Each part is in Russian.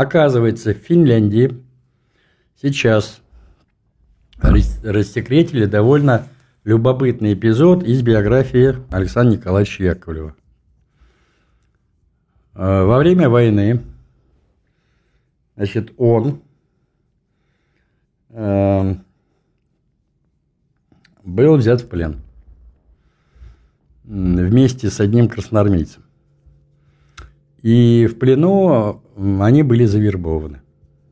Оказывается, в Финляндии сейчас рассекретили довольно любопытный эпизод из биографии Александра Николаевича Яковлева. Во время войны, значит, он был взят в плен вместе с одним красноармейцем. И в плену они были завербованы.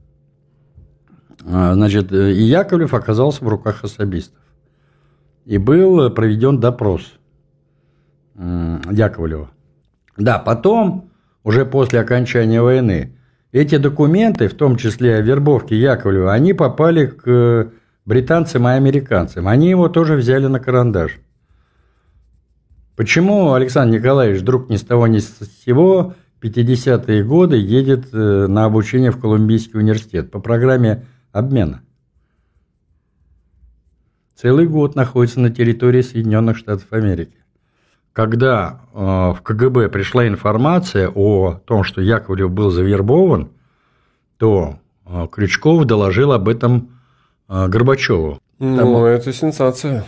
Значит, и Яковлев оказался в руках особистов. И был проведен допрос Яковлева. Да, потом, уже после окончания войны, эти документы, в том числе о вербовке Яковлева, они попали к британцам и американцам. Они его тоже взяли на карандаш. Почему Александр Николаевич вдруг ни с того ни с сего в 50-е годы едет на обучение в Колумбийский университет по программе обмена? Целый год находится на территории Соединенных Штатов Америки. Когда в КГБ пришла информация о том, что Яковлев был завербован, то Крючков доложил об этом Горбачеву. Ну, это сенсация.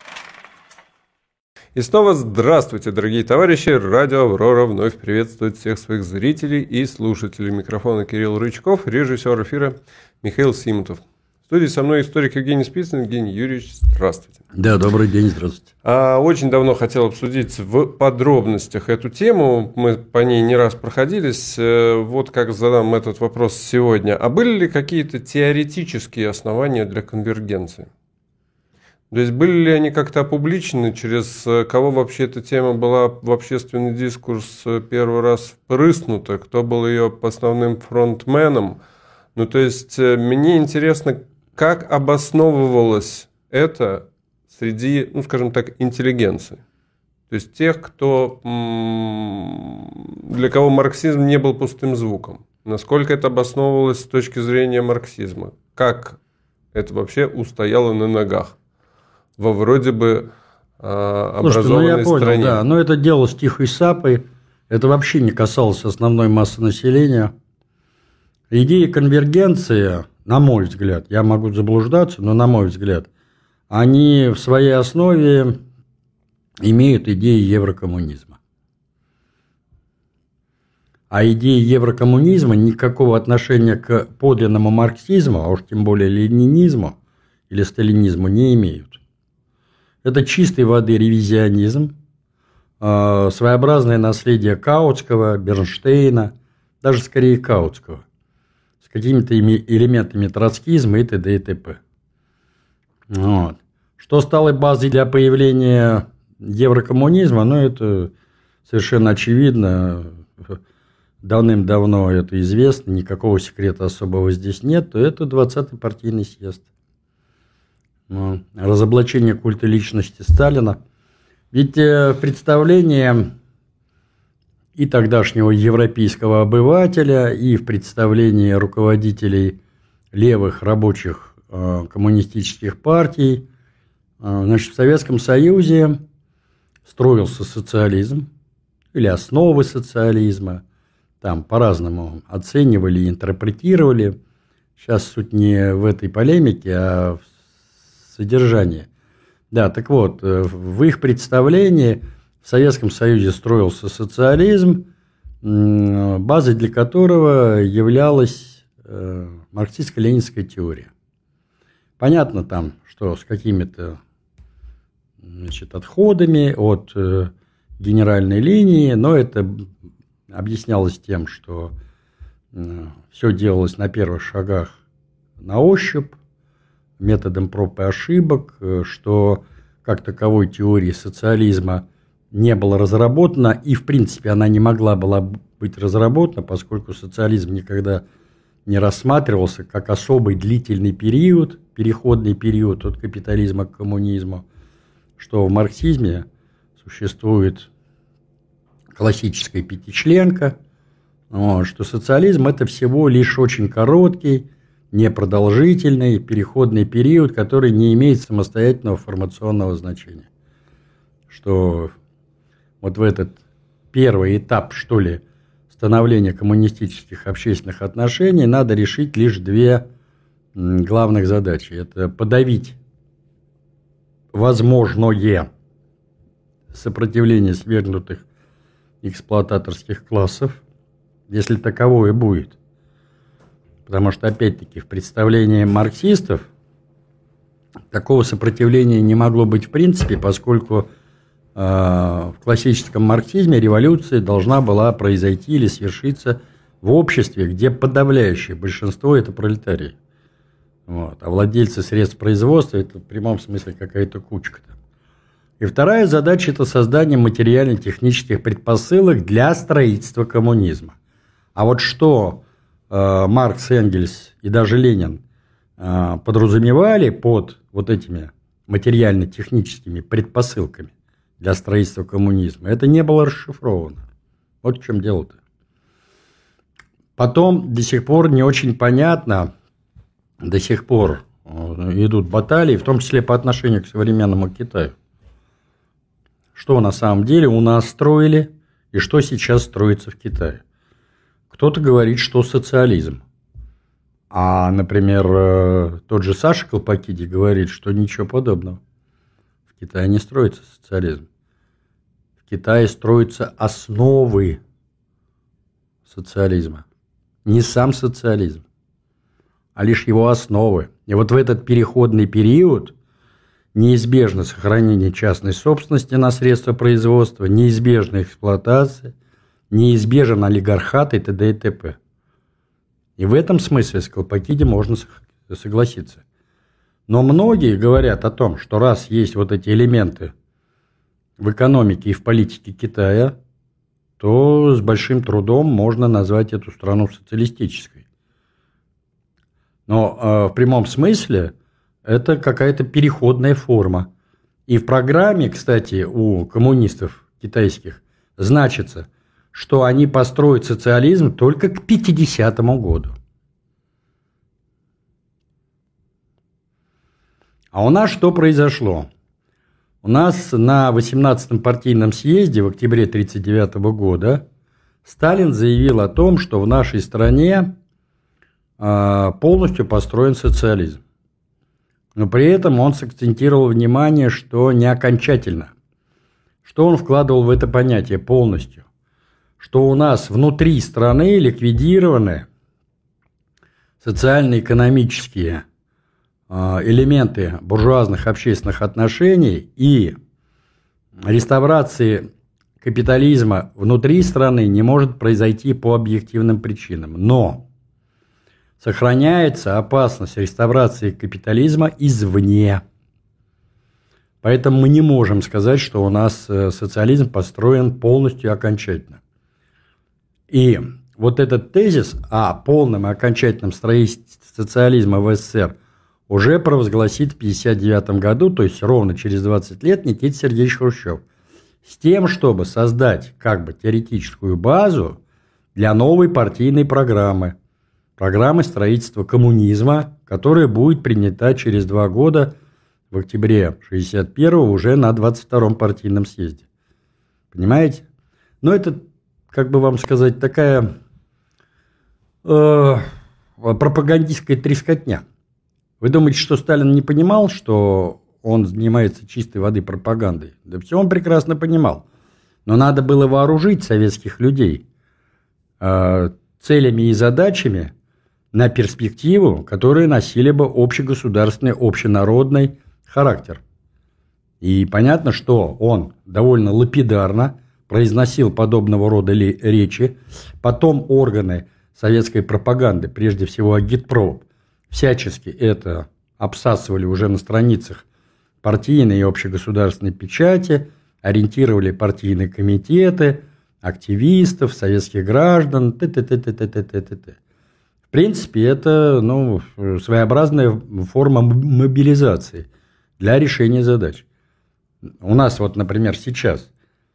И снова здравствуйте, дорогие товарищи. Радио «Аврора» вновь приветствует всех своих зрителей и слушателей. Микрофона Кирилл Рычков, режиссер эфира Михаил Симонтов. В студии со мной историк Евгений Спицын. Евгений Юрьевич, здравствуйте. Да, добрый день, здравствуйте. Очень давно хотел обсудить в подробностях эту тему. Мы по ней не раз проходились. Вот как задам этот вопрос сегодня. А были ли какие-то теоретические основания для конвергенции? То есть были ли они как-то опубличены, через кого вообще эта тема была в общественный дискурс первый раз впрыснута, кто был ее основным фронтменом? Ну, то есть мне интересно, как обосновывалось это среди, ну, скажем так, интеллигенции. То есть тех, кто, для кого марксизм не был пустым звуком. Насколько это обосновывалось с точки зрения марксизма? Как это вообще устояло на ногах во вроде бы образованной стране? Да, но это дело с тихой сапой. Это вообще не касалось основной массы населения. Идеи конвергенции, на мой взгляд, я могу заблуждаться, но на мой взгляд, они в своей основе имеют идеи еврокоммунизма. А идеи еврокоммунизма никакого отношения к подлинному марксизму, а уж тем более ленинизму или сталинизму, не имеют. Это чистой воды ревизионизм, своеобразное наследие Каутского, Бернштейна, даже скорее Каутского, с какими-то элементами троцкизма и т.д. и т.п. Вот. Что стало базой для появления еврокоммунизма, ну, это совершенно очевидно, давным-давно это известно, никакого секрета особого здесь нет, то это 20-й партийный съезд. Разоблачение культа личности Сталина. Ведь в представлении и тогдашнего европейского обывателя, и в представлении руководителей левых рабочих коммунистических партий, значит, в Советском Союзе строился социализм или основы социализма. Там по-разному оценивали и интерпретировали. Сейчас суть не в этой полемике, а в содержании. Да, так вот, в их представлении в Советском Союзе строился социализм, базой для которого являлась марксистско-ленинская теория. Понятно там, что с какими-то, значит, отходами от генеральной линии, но это объяснялось тем, что все делалось на первых шагах на ощупь, методом проб и ошибок, что как таковой теории социализма не было разработано, и в принципе она не могла была быть разработана, поскольку социализм никогда не рассматривался как особый длительный период, переходный период от капитализма к коммунизму, что в марксизме существует классическая пятичленка, что социализм – это всего лишь очень короткий, непродолжительный переходный период, который не имеет самостоятельного формационного значения. Что вот в этот первый этап, что ли, становления коммунистических общественных отношений надо решить лишь две главных задачи. Это подавить возможное сопротивление свергнутых эксплуататорских классов, если таковое будет. Потому что, опять-таки, в представлении марксистов такого сопротивления не могло быть в принципе, поскольку в классическом марксизме революция должна была произойти или свершиться в обществе, где подавляющее большинство – это пролетарии. Вот. А владельцы средств производства – это в прямом смысле какая-то кучка-то. И вторая задача – это создание материально-технических предпосылок для строительства коммунизма. А вот что Маркс, Энгельс и даже Ленин подразумевали под вот этими материально-техническими предпосылками для строительства коммунизма, это не было расшифровано. Вот в чем дело-то. Потом до сих пор не очень понятно, до сих пор идут баталии, в том числе по отношению к современному Китаю. Что на самом деле у нас строили и что сейчас строится в Китае. Кто-то говорит, что социализм. А, например, тот же Саша Колпакиди говорит, что ничего подобного. В Китае не строится социализм. В Китае строятся основы социализма. Не сам социализм, а лишь его основы. И вот в этот переходный период неизбежно сохранение частной собственности на средства производства, неизбежна эксплуатация, неизбежен олигархат и т.д. и т.п. И в этом смысле с Колпакиди можно согласиться. Но многие говорят о том, что раз есть вот эти элементы в экономике и в политике Китая, то с большим трудом можно назвать эту страну социалистической. Но в прямом смысле это какая-то переходная форма. И в программе, кстати, у коммунистов китайских значится, что они построят социализм только к 50-му году. А у нас что произошло? У нас на 18-м партийном съезде в октябре 1939 года Сталин заявил о том, что в нашей стране полностью построен социализм. Но при этом он сакцентировал внимание, что не окончательно. Что он вкладывал в это понятие полностью? Что у нас внутри страны ликвидированы социально-экономические элементы буржуазных общественных отношений, и реставрации капитализма внутри страны не может произойти по объективным причинам. Но сохраняется опасность реставрации капитализма извне. Поэтому мы не можем сказать, что у нас социализм построен полностью и окончательно. И вот этот тезис о полном и окончательном строительстве социализма в СССР уже провозгласит в 1959 году, то есть ровно через 20 лет, Никита Сергеевич Хрущев, с тем, чтобы создать как бы теоретическую базу для новой партийной программы строительства коммунизма, которая будет принята через 2 года в октябре 1961 уже на 22-м партийном съезде. Понимаете? Но это, как бы вам сказать, такая пропагандистская трескотня. Вы думаете, что Сталин не понимал, что он занимается чистой воды пропагандой? Да все он прекрасно понимал. Но надо было вооружить советских людей целями и задачами на перспективу, которые носили бы общегосударственный, общенародный характер. И понятно, что он довольно лапидарно произносил подобного рода речи. Потом органы советской пропаганды, прежде всего агитпроп, всячески это обсасывали уже на страницах партийной и общегосударственной печати, ориентировали партийные комитеты, активистов, советских граждан, т.т. В принципе, это своеобразная форма мобилизации для решения задач. У нас вот, например, сейчас,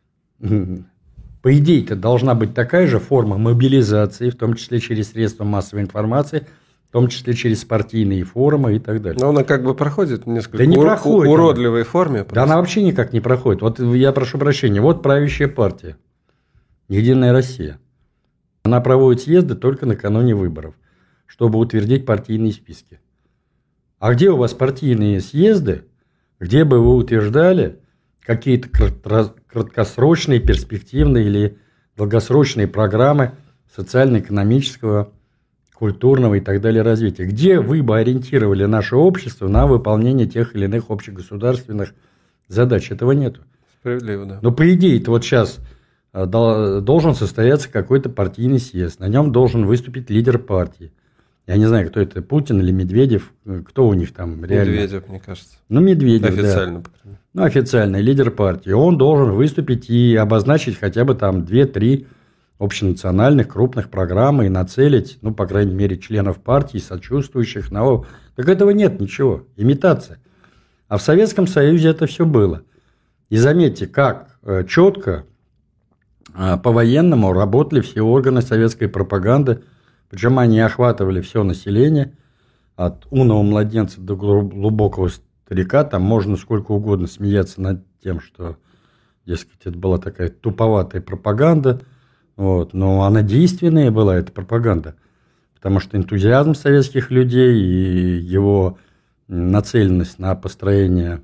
по идее-то, должна быть такая же форма мобилизации, в том числе через средства массовой информации, в том числе через партийные форумы и так далее. Но она как бы проходит в несколько уродливой форме. Просто. Да она вообще никак не проходит. Вот я прошу прощения, вот правящая партия, Единая Россия. Она проводит съезды только накануне выборов, чтобы утвердить партийные списки. А где у вас партийные съезды, где бы вы утверждали какие-то краткосрочные, перспективные или долгосрочные программы социально-экономического, культурного и так далее развития? Где вы бы ориентировали наше общество на выполнение тех или иных общегосударственных задач? Этого нету. Справедливо, да. Но по идее-то вот сейчас должен состояться какой-то партийный съезд. На нем должен выступить лидер партии. Я не знаю, кто это, Путин или Медведев, кто у них там реально. Медведев, мне кажется. Ну, Медведев, официально, да. Ну, официальный лидер партии. Он должен выступить и обозначить хотя бы там 2-3 общенациональных крупных программы и нацелить, ну, по крайней мере, членов партии, сочувствующих на... Так этого нет ничего, имитация. А в Советском Союзе это все было. И заметьте, как четко по-военному работали все органы советской пропаганды, причем они охватывали все население, от умного младенца до глубокого старика. Там можно сколько угодно смеяться над тем, что, дескать, это была такая туповатая пропаганда, вот, но она действенная была, эта пропаганда, потому что энтузиазм советских людей и его нацеленность на построение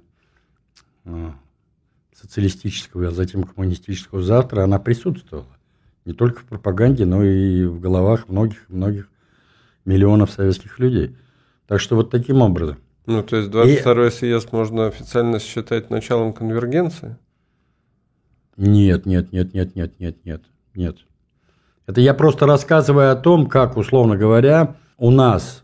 социалистического, а затем коммунистического завтра, она присутствовала. Не только в пропаганде, но и в головах многих миллионов советских людей. Так что вот таким образом. Ну, то есть 22-й съезд можно официально считать началом конвергенции? Нет. Это я просто рассказываю о том, как, условно говоря, у нас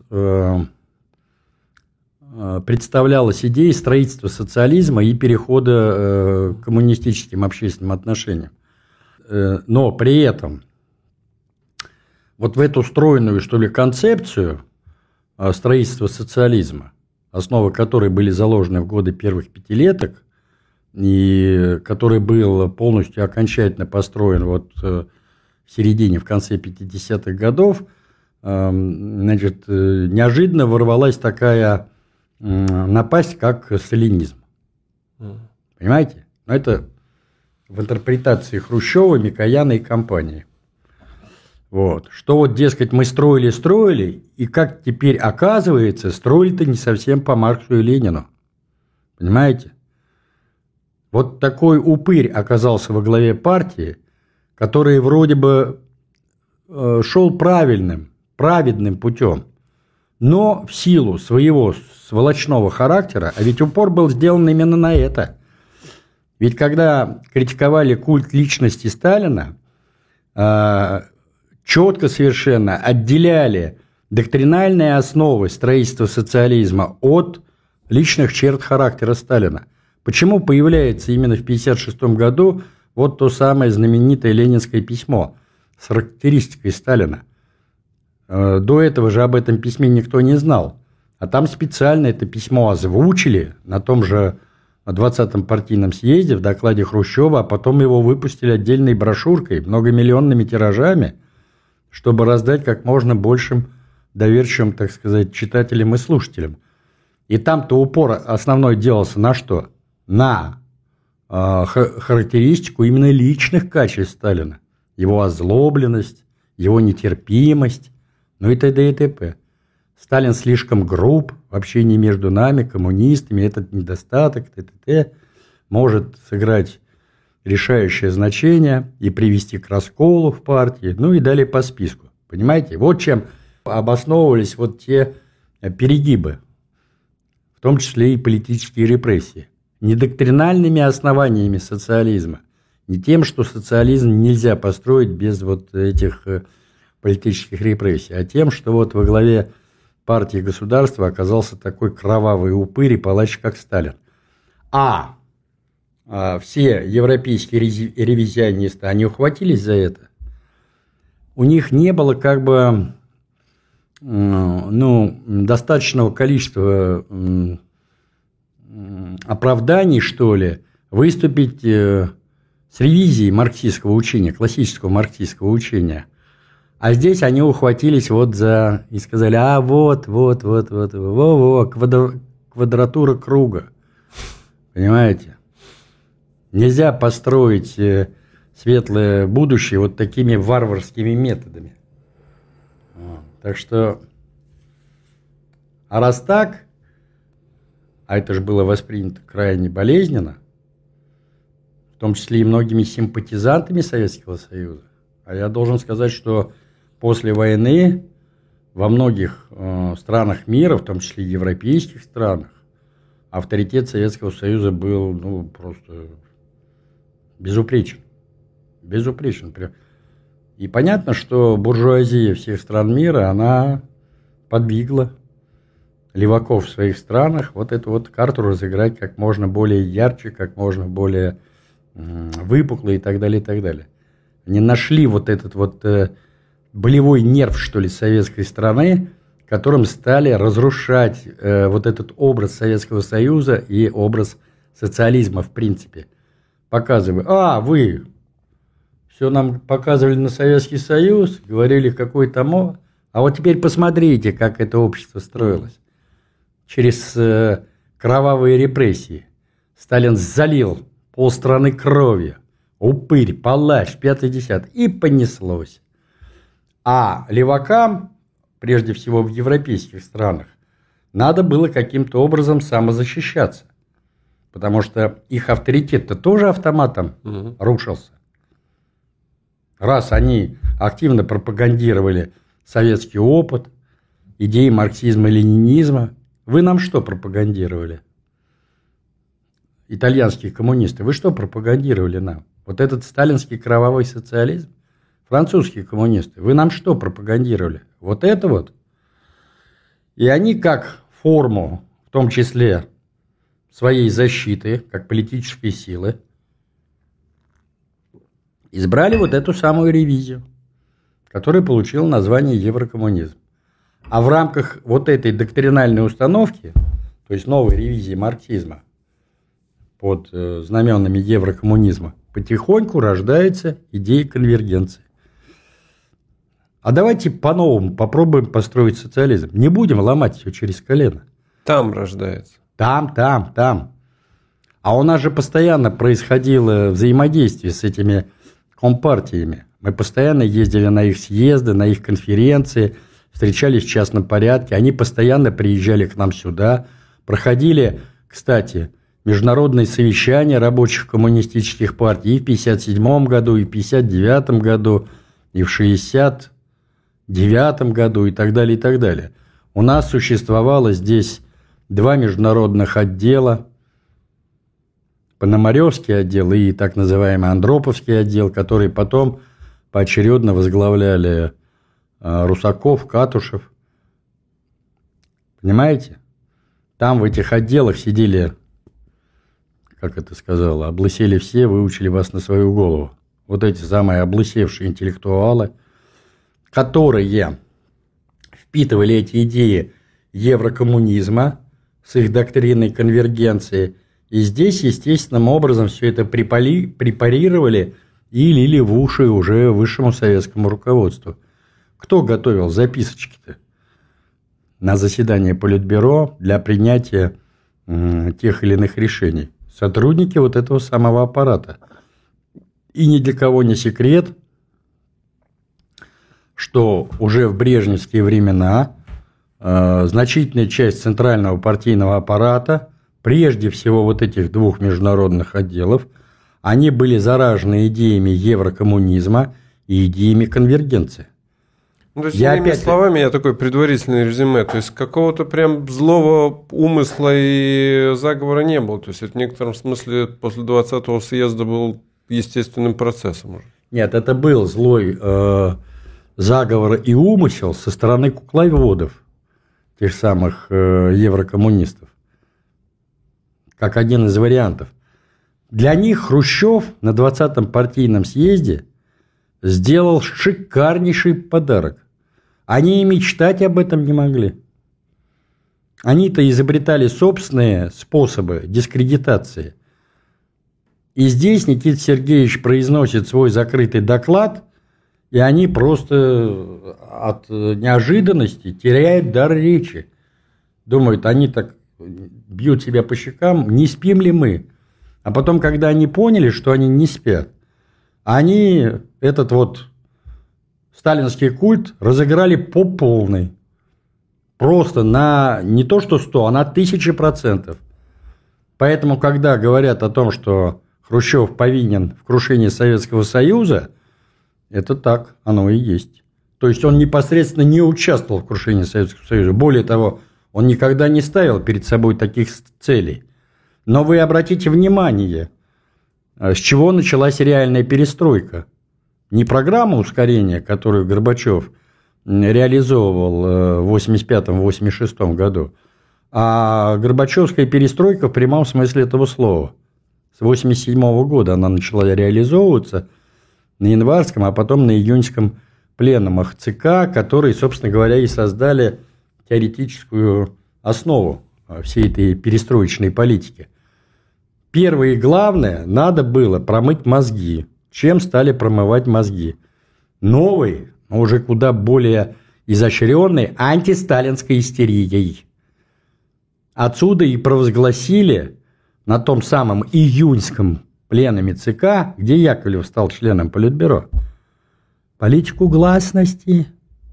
представлялась идея строительства социализма и перехода к коммунистическим общественным отношениям. Но при этом вот в эту стройную, что ли, концепцию строительства социализма, основы которой были заложены в годы первых пятилеток, и который был полностью окончательно построен вот в середине, в конце 50-х годов, значит, неожиданно ворвалась такая напасть, как сталинизм. Понимаете? Но это в интерпретации Хрущева, Микояна и компании. Вот. Что вот, дескать, мы строили, и как теперь оказывается, строили-то не совсем по Марксу и Ленину. Понимаете? Вот такой упырь оказался во главе партии, который вроде бы шел праведным путем, но в силу своего сволочного характера, а ведь упор был сделан именно на это. Ведь когда критиковали культ личности Сталина, четко совершенно отделяли доктринальные основы строительства социализма от личных черт характера Сталина. Почему появляется именно в 1956 году вот то самое знаменитое ленинское письмо с характеристикой Сталина? До этого же об этом письме никто не знал. А там специально это письмо озвучили на том же 20-м партийном съезде в докладе Хрущева, а потом его выпустили отдельной брошюркой, многомиллионными тиражами, чтобы раздать как можно большим доверчивым, так сказать, читателям и слушателям. И там-то упор основной делался на что? На характеристику именно личных качеств Сталина. Его озлобленность, его нетерпимость, ну и т.д. и т.п. Сталин слишком груб в общении между нами, коммунистами, этот недостаток, т.т. может сыграть решающее значение и привести к расколу в партии, ну и далее по списку. Понимаете? Вот чем обосновывались вот те перегибы, в том числе и политические репрессии. Не доктринальными основаниями социализма, не тем, что социализм нельзя построить без вот этих политических репрессий, а тем, что вот во главе партии и государства оказался такой кровавый упырь и палач, как Сталин. А все европейские ревизионисты, они ухватились за это. У них не было как бы достаточного количества оправданий, что ли, выступить с ревизией марксистского учения, классического марксистского учения. А здесь они ухватились вот за... и сказали, квадратура круга. Понимаете? Нельзя построить светлое будущее вот такими варварскими методами. Так что, а раз так, а это же было воспринято крайне болезненно, в том числе и многими симпатизантами Советского Союза. А я должен сказать, что после войны во многих странах мира, в том числе и европейских странах, авторитет Советского Союза был просто безупречен. Безупречен. И понятно, что буржуазия всех стран мира, она подвигла леваков в своих странах вот эту вот карту разыграть как можно более ярче, как можно более выпукло и так далее, и так далее. Они нашли вот этот вот болевой нерв, что ли, советской страны, которым стали разрушать вот этот образ Советского Союза и образ социализма в принципе. Показывая, вы все нам показывали на Советский Союз, говорили какой там, а вот теперь посмотрите, как это общество строилось. Через кровавые репрессии Сталин залил полстраны кровью, упырь, палач, 5-10, и понеслось. А левакам, прежде всего в европейских странах, надо было каким-то образом самозащищаться, потому что их авторитет-то тоже автоматом рушился. Раз они активно пропагандировали советский опыт, идеи марксизма и ленинизма, вы нам что пропагандировали? Итальянские коммунисты, вы что пропагандировали нам? Вот этот сталинский кровавый социализм? Французские коммунисты, вы нам что пропагандировали? Вот это вот. И они как форму, в том числе своей защиты, как политической силы, избрали вот эту самую ревизию, которая получила название еврокоммунизм. А в рамках вот этой доктринальной установки, то есть новой ревизии марксизма под знаменами еврокоммунизма, потихоньку рождается идея конвергенции. А давайте по-новому попробуем построить социализм. Не будем ломать все через колено. Там рождается. Там. А у нас же постоянно происходило взаимодействие с этими компартиями. Мы постоянно ездили на их съезды, на их конференции, встречались в частном порядке. Они постоянно приезжали к нам сюда. Проходили, кстати, международные совещания рабочих коммунистических партий и в 1957 году, и в 1959 году, и в 1969 году, и так далее, и так далее. У нас существовало здесь 2 международных отдела, Пономаревский отдел и так называемый Андроповский отдел, который потом поочередно возглавляли Русаков, Катушев. Понимаете? Там в этих отделах сидели, как это сказала, облысели все, выучили вас на свою голову. Вот эти самые облысевшие интеллектуалы, которые впитывали эти идеи еврокоммунизма с их доктриной конвергенции. И здесь естественным образом все это препарировали и лили в уши уже высшему советскому руководству. Кто готовил записочки-то на заседание Политбюро для принятия тех или иных решений? Сотрудники вот этого самого аппарата. И ни для кого не секрет, что уже в брежневские времена значительная часть центрального партийного аппарата, прежде всего вот этих 2 международных отделов, они были заражены идеями еврокоммунизма и идеями конвергенции. То есть, иными словами, я такой предварительный резюме, то есть какого-то прям злого умысла и заговора не было. То есть это в некотором смысле после 20-го съезда был естественным процессом уже. Нет, это был злой заговор и умысел со стороны кукловодов, тех самых еврокоммунистов, как один из вариантов. Для них Хрущев на 20-м партийном съезде сделал шикарнейший подарок. Они и мечтать об этом не могли. Они-то изобретали собственные способы дискредитации. И здесь Никита Сергеевич произносит свой закрытый доклад, и они просто от неожиданности теряют дар речи. Думают, они так бьют себя по щекам, не спим ли мы? А потом, когда они поняли, что они не спят, Они этот вот сталинский культ разыграли по полной. Просто на не то что 100, а на 1000%. Поэтому, когда говорят о том, что Хрущев повинен в крушении Советского Союза, это так, оно и есть. То есть он непосредственно не участвовал в крушении Советского Союза. Более того, он никогда не ставил перед собой таких целей. Но вы обратите внимание, с чего началась реальная перестройка. Не программа ускорения, которую Горбачев реализовывал в 1985-1986 году, а Горбачевская перестройка в прямом смысле этого слова. С 1987 года она начала реализовываться на январском, а потом на июньском пленумах ЦК, которые, собственно говоря, и создали теоретическую основу всей этой перестроечной политики. Первое и главное, надо было промыть мозги. Чем стали промывать мозги? Новой, но уже куда более изощренной антисталинской истерией. Отсюда и провозгласили на том самом июньском пленуме ЦК, где Яковлев стал членом Политбюро, политику гласности.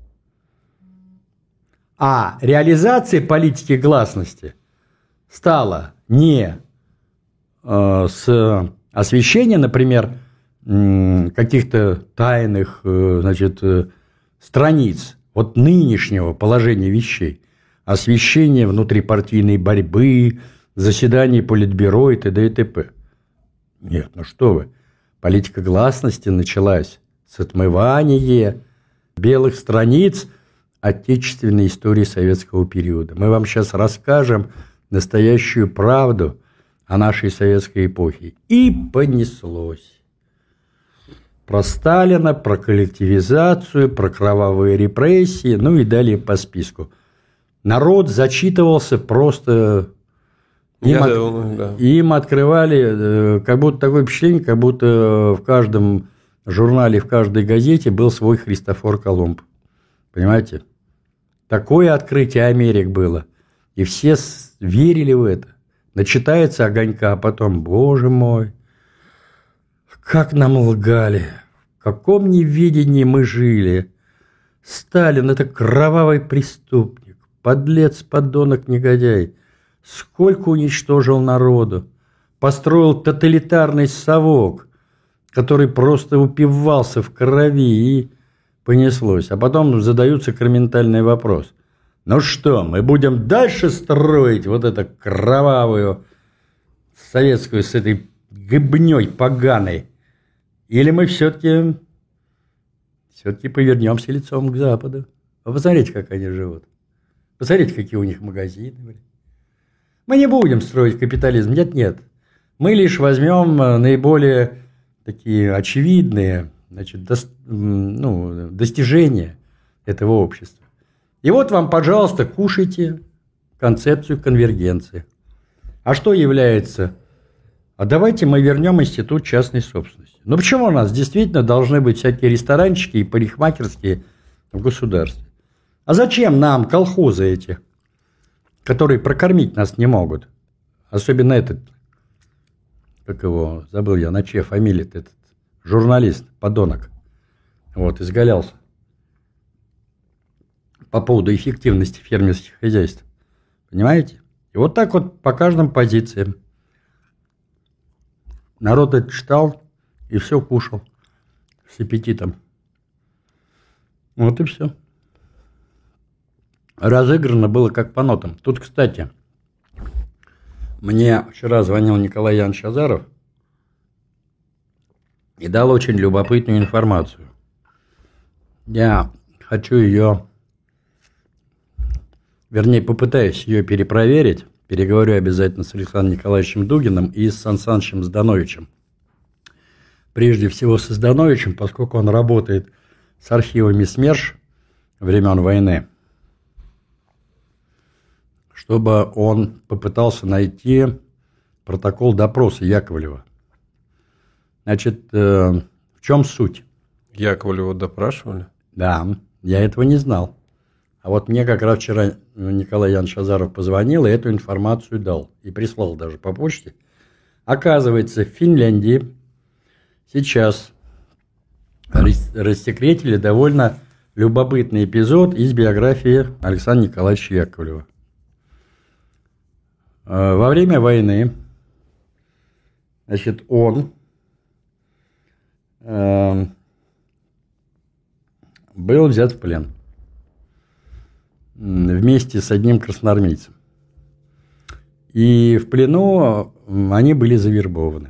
А реализация политики гласности стала не с освещения, например, каких-то тайных, страниц от нынешнего положения вещей, освещение внутрипартийной борьбы, заседаний Политбюро и т.д. и т.п. Нет, ну что вы, политика гласности началась с отмывания белых страниц отечественной истории советского периода. Мы вам сейчас расскажем настоящую правду о нашей советской эпохе. И понеслось. Про Сталина, про коллективизацию, про кровавые репрессии, ну и далее по списку. Народ зачитывался просто... Им открывали, как будто такое впечатление, как будто в каждом журнале, в каждой газете был свой Христофор Колумб. Понимаете? Такое открытие Америк было. И все верили в это. Начитается огонька, а потом, боже мой, как нам лгали, в каком неведении мы жили. Сталин – это кровавый преступник, подлец, подонок, негодяй. Сколько уничтожил народу, построил тоталитарный совок, который просто упивался в крови, и понеслось. А потом задают сакраментальный вопрос. Ну что, мы будем дальше строить вот эту кровавую советскую с этой гыбней поганой? Или мы все-таки повернемся лицом к Западу? Вы посмотрите, как они живут. Посмотрите, какие у них магазины были. Мы не будем строить капитализм. Нет. Мы лишь возьмем наиболее такие очевидные, достижения этого общества. И вот вам, пожалуйста, кушайте концепцию конвергенции. А что является? А давайте мы вернем институт частной собственности. Ну почему у нас действительно должны быть всякие ресторанчики и парикмахерские в государстве? А зачем нам колхозы эти, которые прокормить нас не могут? Особенно этот, как его, забыл я, на чья фамилия-то, этот журналист, подонок, вот, изгалялся по поводу эффективности фермерских хозяйств. Понимаете? И вот так вот по каждым позициям. Народ это читал и все кушал с аппетитом. Вот и все. Разыграно было как по нотам. Тут, кстати, мне вчера звонил Николай Янович Азаров и дал очень любопытную информацию. Я хочу ее, вернее, попытаюсь ее перепроверить. Переговорю обязательно с Александром Николаевичем Дугиным и с Сан Санычем Здановичем. Прежде всего с Здановичем, поскольку он работает с архивами СМЕРШ времен войны, чтобы он попытался найти протокол допроса Яковлева. Значит, в чем суть? Яковлева допрашивали? Да, я этого не знал. А вот мне как раз вчера Николай Янович Азаров позвонил и эту информацию дал. И прислал даже по почте. Оказывается, в Финляндии сейчас рассекретили довольно любопытный эпизод из биографии Александра Николаевича Яковлева. Во время войны, значит, он был взят в плен вместе с одним красноармейцем. И в плену они были завербованы.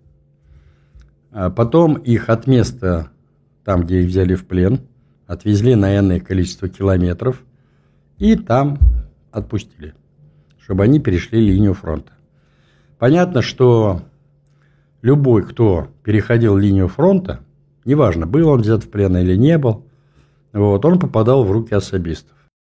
Потом их от места, там, где их взяли в плен, отвезли на энное количество километров и там отпустили, чтобы они перешли линию фронта. Понятно, что любой, кто переходил линию фронта, неважно, был он взят в плен или не был, вот, он попадал в руки особистов.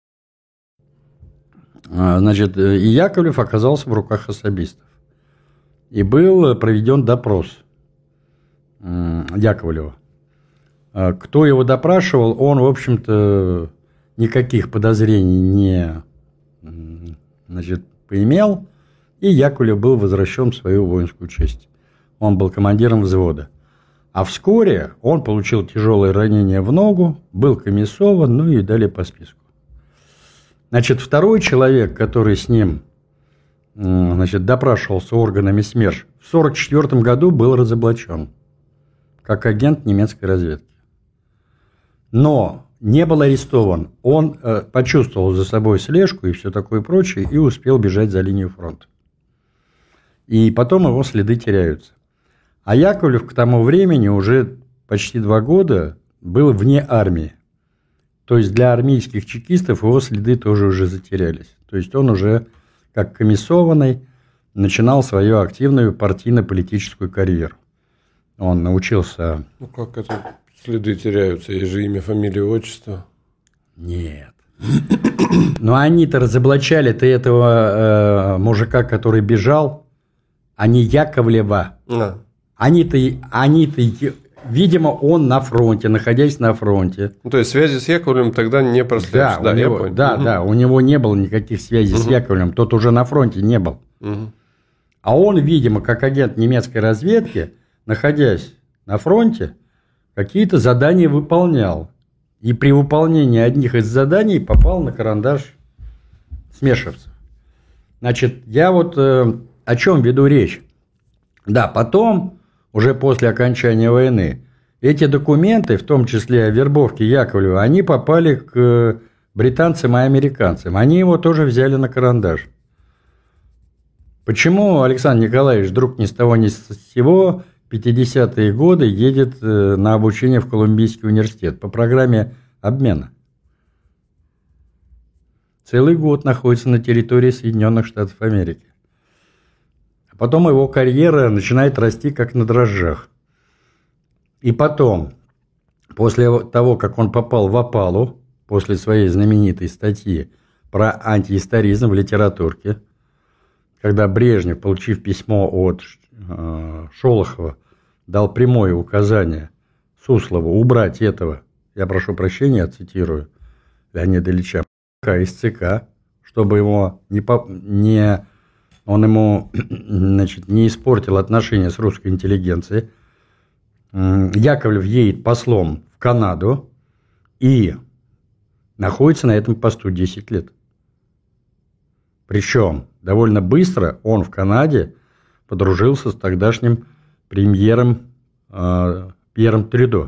Значит, и Яковлев оказался в руках особистов. И был проведен допрос Яковлева. Кто его допрашивал, он, в общем-то, никаких подозрений не, значит, поимел, и Яковлев был возвращен в свою воинскую часть. Он был командиром взвода. А вскоре он получил тяжелое ранение в ногу, был комиссован, ну и далее по списку. Значит, второй человек, который с ним, значит, допрашивался органами СМЕРШ, в 1944 году был разоблачен как агент немецкой разведки. Но не был арестован. Он почувствовал за собой слежку и все такое прочее, и успел бежать за линию фронта. И потом его следы теряются. А Яковлев к тому времени уже почти 2 года был вне армии. То есть для армейских чекистов его следы тоже уже затерялись. То есть он уже, как комиссованный, начинал свою активную партийно-политическую карьеру. Он научился... Ну как это следы теряются? Есть же имя, фамилия, отчество. Нет. Но они-то разоблачали-то этого мужика, который бежал, а не Яковлева. Они-то, видимо, он на фронте, находясь на фронте. Ну, то есть связи с Яковлевым тогда не прослеживались. Да, я понял. Да, у него не было никаких связей с Яковлевым, тот уже на фронте не был. А он, видимо, как агент немецкой разведки, находясь на фронте, какие-то задания выполнял. И при выполнении одних из заданий попал на карандаш смешивцев. Значит, я вот о чем веду речь. Да, потом, уже после окончания войны, эти документы, в том числе о вербовке Яковлева, они попали к британцам и американцам. Они его тоже взяли на карандаш. Почему Александр Николаевич вдруг ни с того ни с сего в 50-е годы едет на обучение в Колумбийский университет по программе обмена? Целый год находится на территории Соединенных Штатов Америки. А потом его карьера начинает расти как на дрожжах. И потом, после того, как он попал в опалу, после своей знаменитой статьи про антиисторизм в литературке, когда Брежнев, получив письмо от Шолохова, дал прямое указание Суслову убрать этого, я прошу прощения, цитирую Леонида Ильича, из ЦК, чтобы его он ему, значит, не испортил отношения с русской интеллигенцией. Яковлев едет послом в Канаду и находится на этом посту 10 лет. Причем довольно быстро он в Канаде подружился с тогдашним премьером Пьером Трюдо.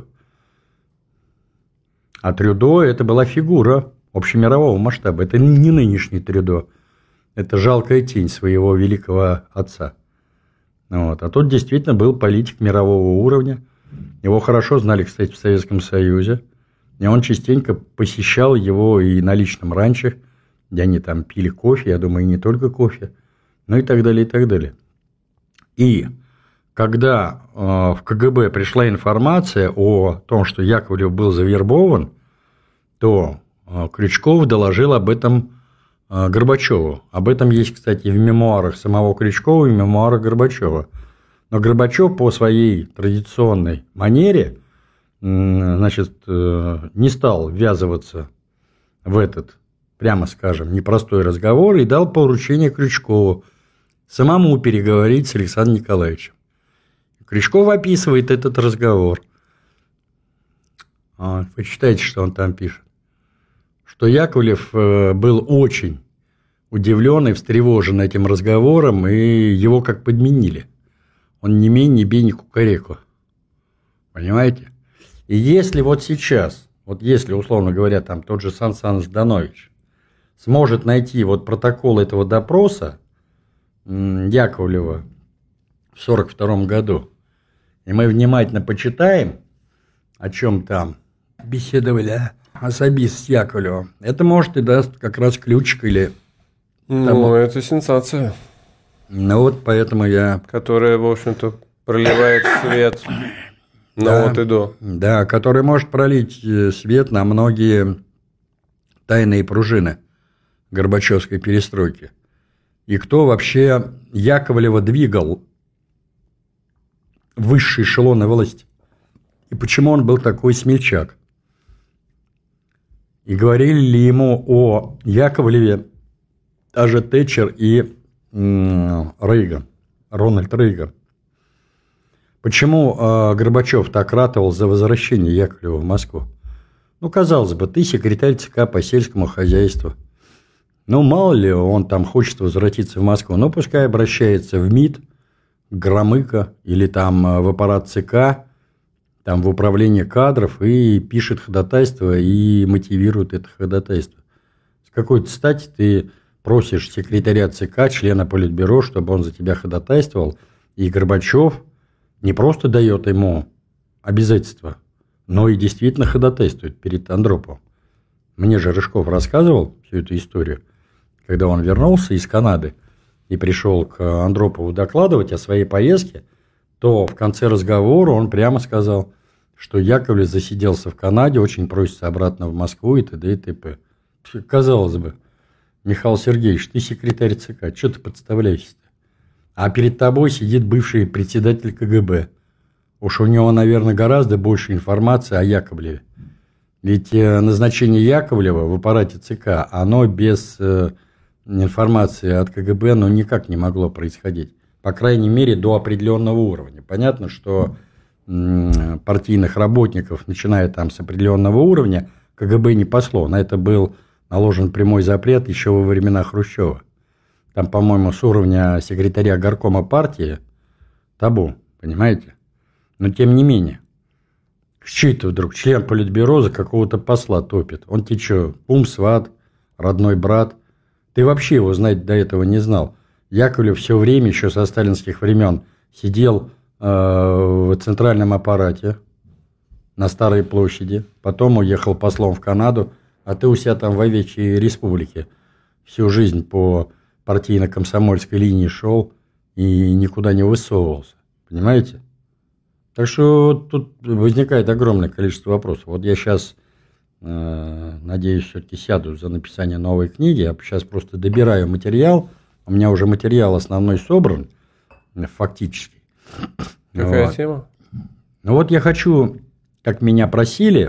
А Трюдо – это была фигура общемирового масштаба. Это не нынешний Трюдо. Это жалкая тень своего великого отца. Вот. А тот действительно был политик мирового уровня. Его хорошо знали, кстати, в Советском Союзе. И он частенько посещал его и на личном ранчо, где они там пили кофе, я думаю, и не только кофе, ну и так далее, и так далее. И когда в КГБ пришла информация о том, что Яковлев был завербован, то Крючков доложил об этом Горбачеву. Об этом есть, кстати, в мемуарах самого Крючкова и в мемуарах Горбачева. Но Горбачев по своей традиционной манере, значит, не стал ввязываться в этот, прямо скажем, непростой разговор и дал поручение Крючкову самому переговорить с Александром Николаевичем. Крючков описывает этот разговор. Почитайте, что он там пишет. Что Яковлев был очень удивлен и встревожен этим разговором, и его как подменили. Он ни мень, ни бей, ни кукареку. Понимаете? И если вот сейчас, вот если, условно говоря, там тот же Сан Саныч Данович сможет найти вот протокол этого допроса Яковлева в 1942 году, и мы внимательно почитаем, о чем там беседовали особист с Яковлевым, это может и даст как раз ключик или... Ну, это сенсация. Ну вот поэтому я... Которая, в общем-то, проливает свет на от и до. Да, который может пролить свет на многие тайные пружины Горбачевской перестройки. И кто вообще Яковлева двигал в высшие эшелоны власти. И почему он был такой смельчак. И говорили ли ему о Яковлеве даже Тэтчер и Рейган, Рональд Рейган. Почему Горбачев так ратовал за возвращение Яковлева в Москву? Ну, казалось бы, ты секретарь ЦК по сельскому хозяйству. Ну, мало ли он там хочет возвратиться в Москву. Ну, пускай обращается в МИД, к Громыко или там в аппарат ЦК, там в управление кадров и пишет ходатайство и мотивирует это ходатайство. С какой-то стати ты просишь секретаря ЦК, члена Политбюро, чтобы он за тебя ходатайствовал, и Горбачев не просто дает ему обязательства, но и действительно ходатайствует перед Андроповым. Мне же Рыжков рассказывал всю эту историю, когда он вернулся из Канады и пришел к Андропову докладывать о своей поездке, то в конце разговора он прямо сказал, что Яковлев засиделся в Канаде, очень просится обратно в Москву и т.д. и т.п. Казалось бы, Михаил Сергеевич, ты секретарь ЦК, что ты подставляешься-то? А перед тобой сидит бывший председатель КГБ. Уж у него, наверное, гораздо больше информации о Яковлеве. Ведь назначение Яковлева в аппарате ЦК, оно без информации от КГБ никак не могло происходить. По крайней мере, до определенного уровня. Понятно, что партийных работников, начиная там с определенного уровня, КГБ не пасло. На это был наложен прямой запрет еще во времена Хрущева. Там, по-моему, с уровня секретаря горкома партии табу, понимаете? Но тем не менее, чей-то вдруг член Политбюро за какого-то посла топит. Он тебе что, сват, родной брат? Ты вообще его знать до этого не знал. Яковлев все время, еще со сталинских времен, сидел в центральном аппарате на Старой площади, потом уехал послом в Канаду, а ты у себя там в Овечьей Республике всю жизнь по партийно-комсомольской линии шел и никуда не высовывался. Понимаете? Так что тут возникает огромное количество вопросов. Вот я сейчас, надеюсь, все-таки сяду за написание новой книги. Я сейчас просто добираю материал. У меня уже материал основной собран, фактически. Какая тема? Ну вот я хочу, как меня просили,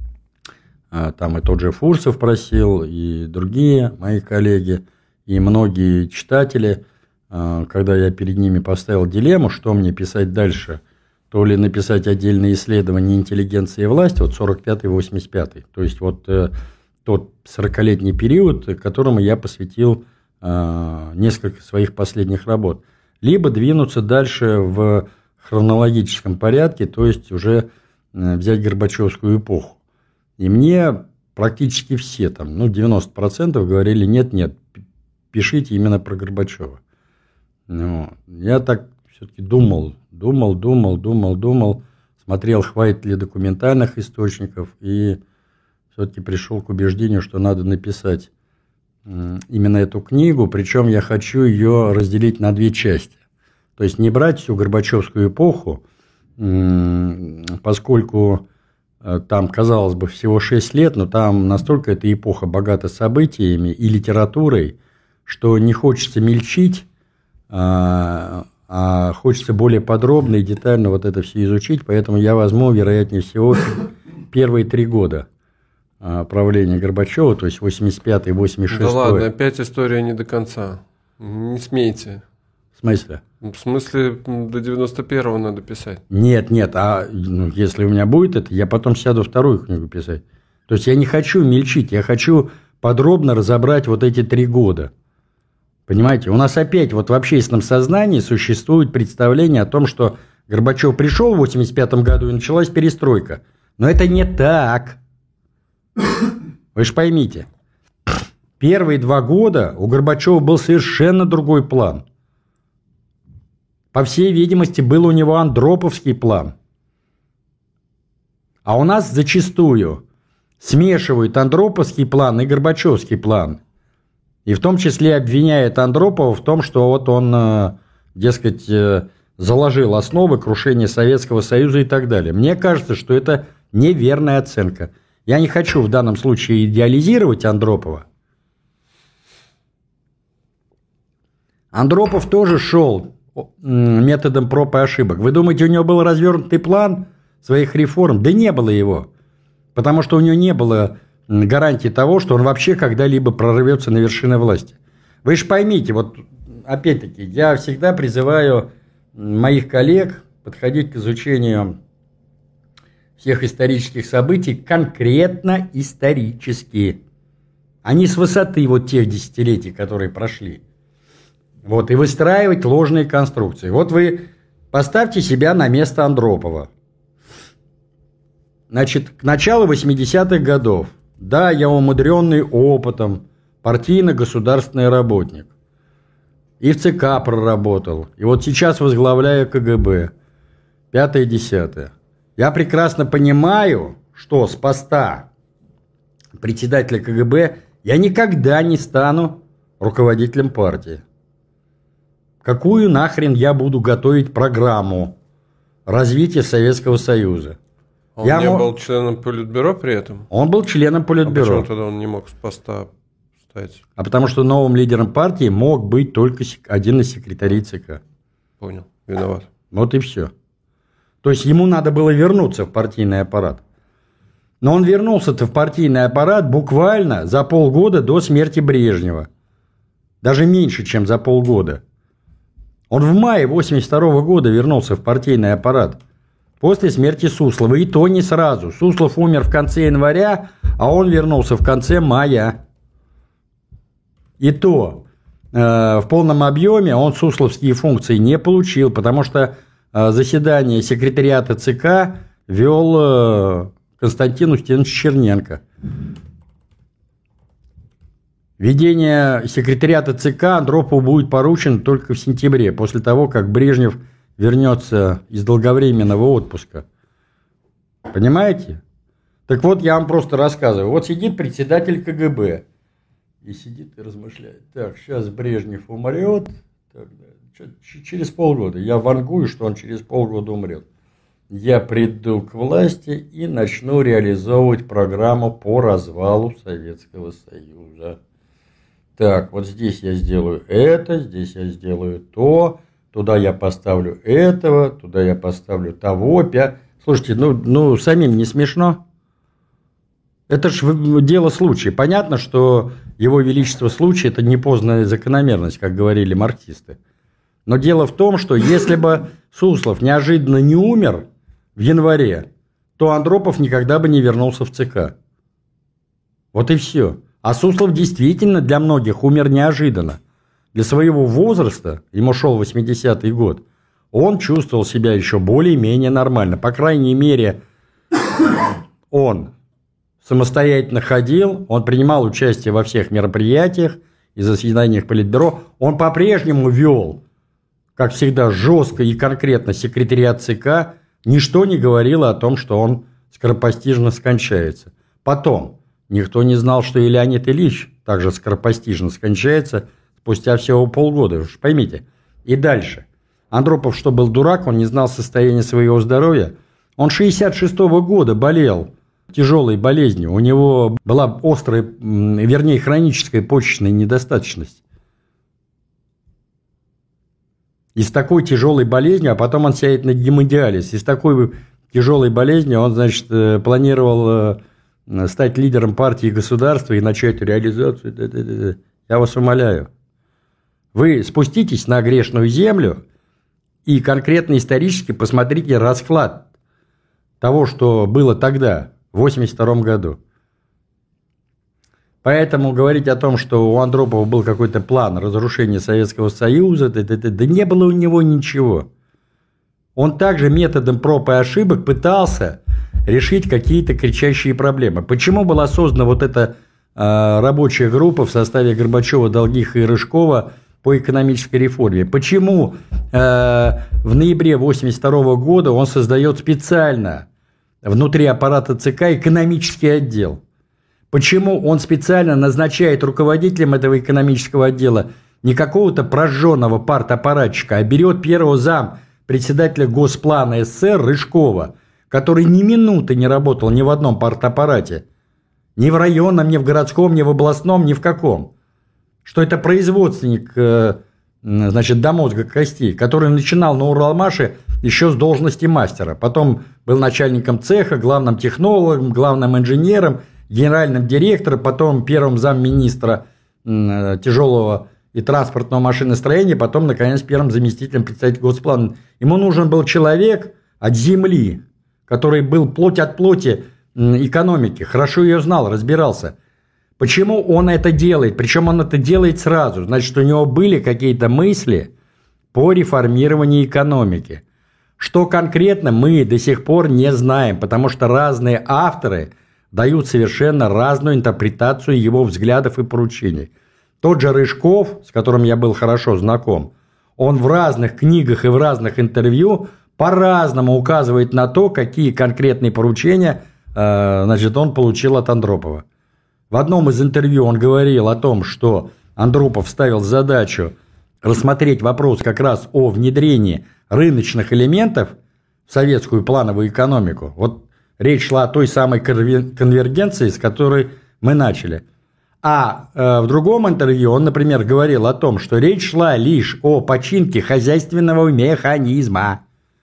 там и тот же Фурсов просил, и другие мои коллеги, и многие читатели, когда я перед ними поставил дилемму, что мне писать дальше, то ли написать отдельные исследования интеллигенции и власти, вот 45-85, то есть вот тот 40-летний период, которому я посвятил несколько своих последних работ, либо двинуться дальше в хронологическом порядке, то есть уже взять Горбачевскую эпоху. И мне практически все, там, 90% говорили, нет, пишите именно про Горбачева. Я так все-таки думал, смотрел, хватит ли документальных источников, и все-таки пришел к убеждению, что надо написать именно эту книгу, причем я хочу ее разделить на две части. То есть не брать всю Горбачевскую эпоху, поскольку там, казалось бы, всего 6 лет, но там настолько эта эпоха богата событиями и литературой, что не хочется мельчить, а хочется более подробно и детально вот это все изучить, поэтому я возьму, вероятнее всего, первые 3 года правления Горбачева, то есть 85-й, 86-й. Да ладно, опять история не до конца. Не смейте. В смысле? В смысле, до 91-го надо писать. Нет, если у меня будет это, я потом сяду вторую книгу писать. То есть я не хочу мельчить, я хочу подробно разобрать вот эти 3 года. Понимаете, у нас опять вот в общественном сознании существует представление о том, что Горбачев пришел в 1985 году и началась перестройка. Но это не так. Вы же поймите, первые 2 года у Горбачева был совершенно другой план. По всей видимости, был у него андроповский план. А у нас зачастую смешивают андроповский план и горбачевский план. И в том числе обвиняет Андропова в том, что вот он, дескать, заложил основы крушения Советского Союза и так далее. Мне кажется, что это неверная оценка. Я не хочу в данном случае идеализировать Андропова. Андропов тоже шел методом проб и ошибок. Вы думаете, у него был развернутый план своих реформ? Да не было его. Потому что у него не было гарантии того, что он вообще когда-либо прорвется на вершины власти. Вы же поймите, вот опять-таки, я всегда призываю моих коллег подходить к изучению всех исторических событий конкретно исторически, а не с высоты вот тех десятилетий, которые прошли. Вот, и выстраивать ложные конструкции. Вот вы поставьте себя на место Андропова. Значит, к началу 80-х годов, да, я умудренный опытом, партийно-государственный работник. И в ЦК проработал. И вот сейчас возглавляю КГБ. 5-10. Я прекрасно понимаю, что с поста председателя КГБ я никогда не стану руководителем партии. Какую нахрен я буду готовить программу развития Советского Союза? Он не был членом Политбюро при этом? Он был членом Политбюро. А почему тогда он не мог с поста стать? А потому что новым лидером партии мог быть только один из секретарей ЦК. Понял, виноват. Вот и все. То есть ему надо было вернуться в партийный аппарат. Но он вернулся-то в партийный аппарат буквально за полгода до смерти Брежнева. Даже меньше, чем за полгода. Он в мае 1982 года вернулся в партийный аппарат. После смерти Суслова. И то не сразу. Суслов умер в конце января, а он вернулся в конце мая. И то в полном объеме он сусловские функции не получил, потому что заседание секретариата ЦК вел Константин Устинович Черненко. Ведение секретариата ЦК Андропову будет поручено только в сентябре, после того, как Брежнев вернется из долговременного отпуска. Понимаете? Так вот, я вам просто рассказываю. Вот сидит председатель КГБ и сидит и размышляет. Так, сейчас Брежнев умрет. Так, через полгода. Я вангую, что он через полгода умрет. Я приду к власти и начну реализовывать программу по развалу Советского Союза. Так, вот здесь я сделаю это, здесь я сделаю то, туда я поставлю этого, туда я поставлю того. Слушайте, ну самим не смешно? Это ж дело случая. Понятно, что его величество случай – это непознанная закономерность, как говорили марксисты. Но дело в том, что если бы Суслов неожиданно не умер в январе, то Андропов никогда бы не вернулся в ЦК. Вот и все. А Суслов действительно для многих умер неожиданно. Для своего возраста, ему шел 80-й год, он чувствовал себя еще более-менее нормально. По крайней мере, он самостоятельно ходил, он принимал участие во всех мероприятиях и заседаниях Политбюро. Он по-прежнему вел, как всегда, жестко и конкретно секретариат ЦК. Ничто не говорило о том, что он скоропостижно скончается. Потом, никто не знал, что и Леонид Ильич также скоропостижно скончается спустя всего полгода. Уж поймите. И дальше. Андропов, что был дурак, он не знал состояния своего здоровья. Он 66-го года болел тяжелой болезнью. У него была острая, вернее, хроническая почечная недостаточность. И с такой тяжелой болезнью, а потом он сядет на гемодиализ. И с такой тяжелой болезнью он, значит, планировал стать лидером партии и государства и начать реализацию. Я вас умоляю. Вы спуститесь на грешную землю и конкретно исторически посмотрите расклад того, что было тогда, в 1982 году. Поэтому говорить о том, что у Андропова был какой-то план разрушения Советского Союза, да не было у него ничего. Он также методом проб и ошибок пытался решить какие-то кричащие проблемы. Почему была создана вот эта рабочая группа в составе Горбачева, Долгиха и Рыжкова по экономической реформе? Почему в ноябре 1982 года он создает специально внутри аппарата ЦК экономический отдел? Почему он специально назначает руководителем этого экономического отдела не какого-то прожженного партаппаратчика, а берет первого зам председателя Госплана СССР Рыжкова, который ни минуты не работал ни в одном партаппарате, ни в районном, ни в городском, ни в областном, ни в каком. Что это производственник, значит, до мозга костей, который начинал на Уралмаше еще с должности мастера. Потом был начальником цеха, главным технологом, главным инженером, генеральным директором, потом первым замминистра тяжелого и транспортного машиностроения, потом, наконец, первым заместителем председателя Госплана. Ему нужен был человек от земли, который был плоть от плоти экономики, хорошо ее знал, разбирался. Почему он это делает? Причем он это делает сразу. Значит, у него были какие-то мысли по реформированию экономики. Что конкретно, мы до сих пор не знаем, потому что разные авторы дают совершенно разную интерпретацию его взглядов и поручений. Тот же Рыжков, с которым я был хорошо знаком, он в разных книгах и в разных интервью по-разному указывает на то, какие конкретные поручения, значит, он получил от Андропова. В одном из интервью он говорил о том, что Андропов ставил задачу рассмотреть вопрос как раз о внедрении рыночных элементов в советскую плановую экономику. Вот речь шла о той самой конвергенции, с которой мы начали. А в другом интервью он, например, говорил о том, что речь шла лишь о починке хозяйственного механизма,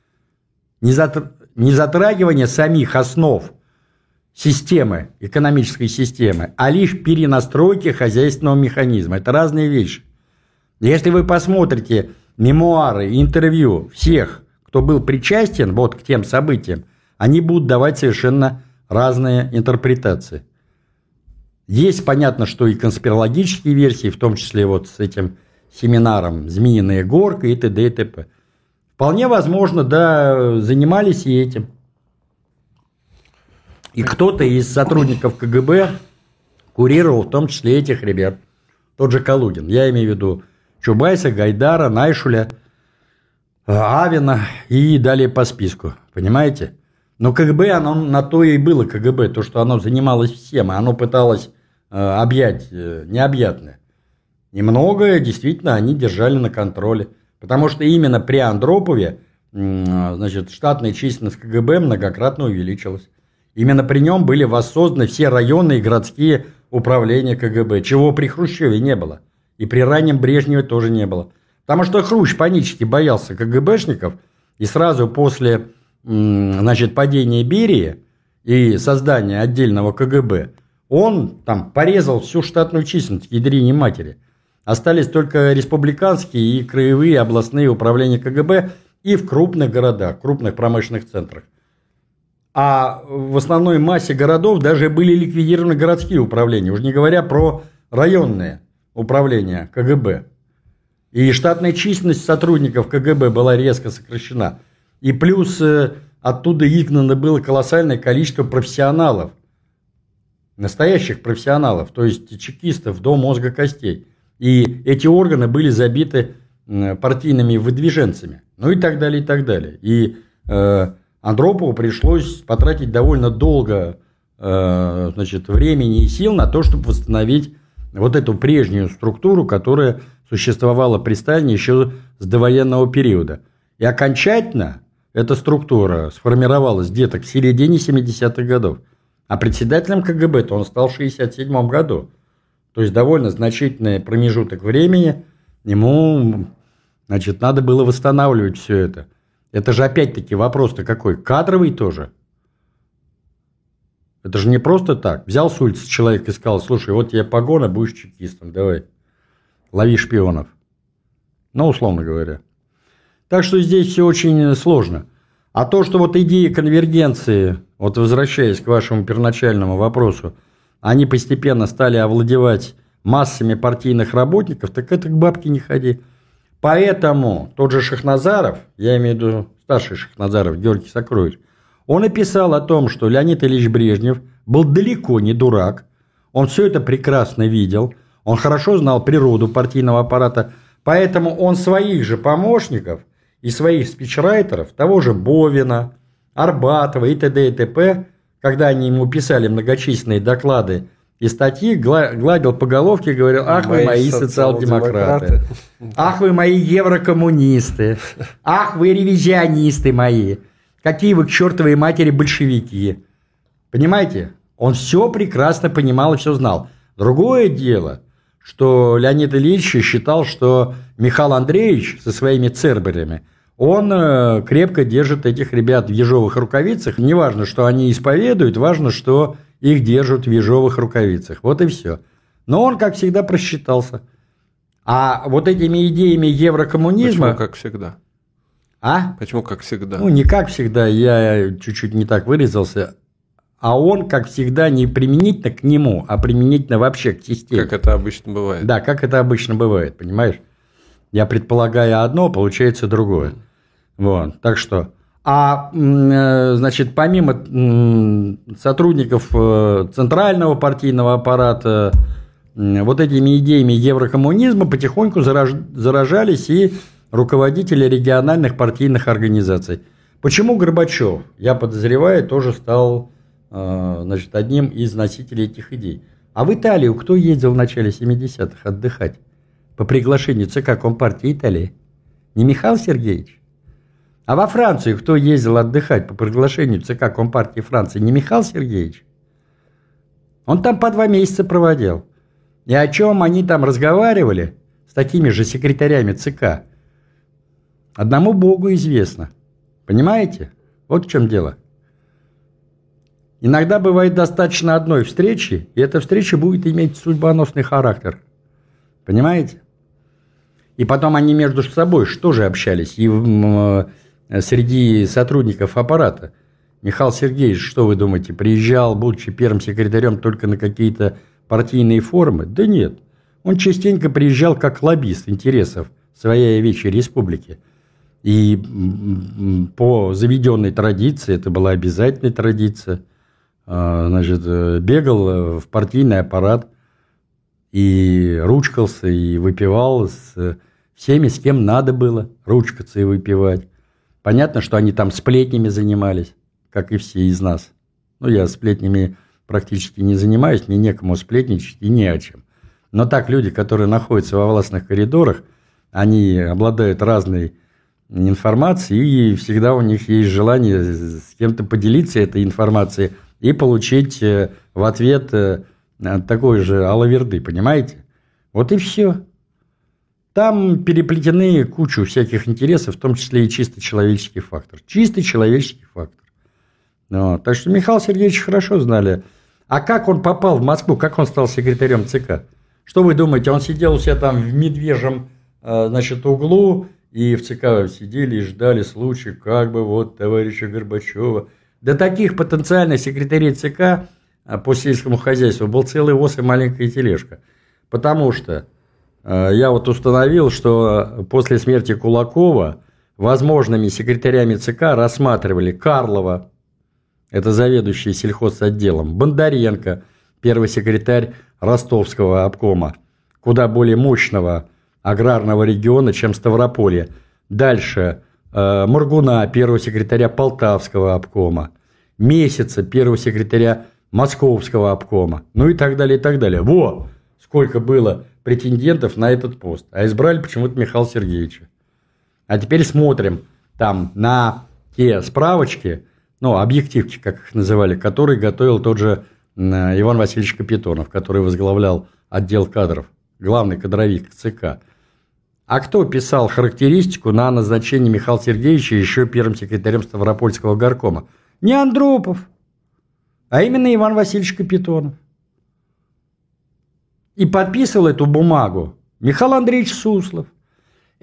не затрагивание самих основ системы, экономической системы, а лишь перенастройки хозяйственного механизма. Это разные вещи. Если вы посмотрите мемуары и интервью всех, кто был причастен вот к тем событиям, они будут давать совершенно разные интерпретации. Есть, понятно, что и конспирологические версии, в том числе вот с этим семинаром «Змеиная горка» и т.д. и т.п. Вполне возможно, да, занимались и этим. И кто-то из сотрудников КГБ курировал в том числе этих ребят. Тот же Калугин. Я имею в виду Чубайса, Гайдара, Найшуля, Авина и далее по списку. Понимаете? Но КГБ, оно на то и было КГБ, то, что оно занималось всем, и оно пыталось объять необъятное. Немногое действительно они держали на контроле. Потому что именно при Андропове, значит, штатная численность КГБ многократно увеличилась. Именно при нем были воссозданы все районные и городские управления КГБ, чего при Хрущеве не было. И при раннем Брежневе тоже не было. Потому что Хрущ панически боялся КГБшников, и сразу после, значит, падения Берии и создания отдельного КГБ, он там порезал всю штатную численность, ядрине матери. Остались только республиканские и краевые областные управления КГБ и в крупных городах, крупных промышленных центрах. А в основной массе городов даже были ликвидированы городские управления, уже не говоря про районные управления КГБ. И штатная численность сотрудников КГБ была резко сокращена. И плюс оттуда изгнано было колоссальное количество профессионалов, настоящих профессионалов, то есть чекистов до мозга костей. И эти органы были забиты партийными выдвиженцами, ну и так далее, и так далее. И Андропову пришлось потратить довольно долго, значит, времени и сил на то, чтобы восстановить вот эту прежнюю структуру, которая существовала при Сталине еще с довоенного периода. И окончательно эта структура сформировалась где-то к середине 70-х годов. А председателем КГБ-то он стал в 1967 году. То есть довольно значительный промежуток времени ему, значит, надо было восстанавливать все это. Это же опять-таки вопрос-то какой? Кадровый тоже. Это же не просто так. Взял с улицы человек и сказал: слушай, вот тебе погоны, будешь чекистом, давай, лови шпионов. Ну, условно говоря. Так что здесь все очень сложно. А то, что вот идеи конвергенции, вот возвращаясь к вашему первоначальному вопросу, они постепенно стали овладевать массами партийных работников, так это к бабке не ходи. Поэтому тот же Шахназаров, я имею в виду старший Шахназаров, Георгий Сокрович, он и писал о том, что Леонид Ильич Брежнев был далеко не дурак, он все это прекрасно видел, он хорошо знал природу партийного аппарата, поэтому он своих же помощников и своих спичрайтеров, того же Бовина, Арбатова и т.д. и т.п., когда они ему писали многочисленные доклады и статьи, гладил по головке и говорил: ах вы мои социал-демократы, ах вы мои еврокоммунисты, ах вы ревизионисты мои, какие вы к чертовой матери большевики. Понимаете? Он все прекрасно понимал и все знал. Другое дело, что Леонид Ильич считал, что Михаил Андреевич со своими церберами, он крепко держит этих ребят в ежовых рукавицах. Не важно, что они исповедуют, важно, что их держат в ежовых рукавицах. Вот и все. Но он, как всегда, просчитался. А вот этими идеями еврокоммунизма... Почему как всегда? А? Почему как всегда? Ну, не как всегда, я чуть-чуть не так выразился. А он, как всегда, не применительно к нему, а применительно вообще к системе. Как это обычно бывает. Да, как это обычно бывает, понимаешь? Я предполагаю одно, получается другое. Вот, так что... значит, помимо сотрудников центрального партийного аппарата, вот этими идеями еврокоммунизма потихоньку заражались и руководители региональных партийных организаций. Почему Горбачев, я подозреваю, тоже стал, значит, одним из носителей этих идей. А в Италию кто ездил в начале 70-х отдыхать? По приглашению ЦК Компартии Италии? Не Михаил Сергеевич? А во Францию кто ездил отдыхать по приглашению ЦК Компартии Франции? Не Михаил Сергеевич? Он там по 2 месяца проводил. И о чем они там разговаривали с такими же секретарями ЦК? Одному Богу известно. Понимаете? Вот в чем дело. Иногда бывает достаточно одной встречи, и эта встреча будет иметь судьбоносный характер. Понимаете? И потом они между собой что же общались? И среди сотрудников аппарата. Михаил Сергеевич, что вы думаете, приезжал, будучи первым секретарем, только на какие-то партийные форумы? Да нет. Он частенько приезжал как лоббист интересов своей овечьей республики. И по заведенной традиции, это была обязательная традиция, значит, бегал в партийный аппарат и ручкался, и выпивал с всеми, с кем надо было ручкаться и выпивать. Понятно, что они там сплетнями занимались, как и все из нас. Ну, я сплетнями практически не занимаюсь, мне некому сплетничать и не о чем. Но так люди, которые находятся во властных коридорах, они обладают разной информацией, и всегда у них есть желание с кем-то поделиться этой информацией и получить в ответ такой же алаверды, понимаете? Вот и все. Там переплетены кучу всяких интересов, в том числе и чисто человеческий фактор. Чистый человеческий фактор. Вот. Так что Михаила Сергеевича хорошо знали. А как он попал в Москву, как он стал секретарем ЦК? Что вы думаете, он сидел у себя там в медвежьем, значит, углу, и в ЦК сидели и ждали случая, как бы вот товарища Горбачева. До таких потенциальных секретарей ЦК по сельскому хозяйству был целый воз и маленькая тележка. Потому что я вот установил, что после смерти Кулакова возможными секретарями ЦК рассматривали Карлова, это заведующий сельхозотделом, Бондаренко, первый секретарь Ростовского обкома, куда более мощного аграрного региона, чем Ставрополье. Дальше Моргуна, первого секретаря Полтавского обкома, Месяца, первого секретаря Московского обкома, ну и так далее, и так далее. Во! Сколько было претендентов на этот пост. А избрали почему-то Михаила Сергеевича. А теперь смотрим там на те справочки, ну, объективки, как их называли, которые готовил тот же Иван Васильевич Капитонов, который возглавлял отдел кадров, главный кадровик ЦК. А кто писал характеристику на назначение Михаила Сергеевича еще первым секретарем Ставропольского горкома? Не Андропов, а именно Иван Васильевич Капитонов. И подписывал эту бумагу Михаил Андреевич Суслов.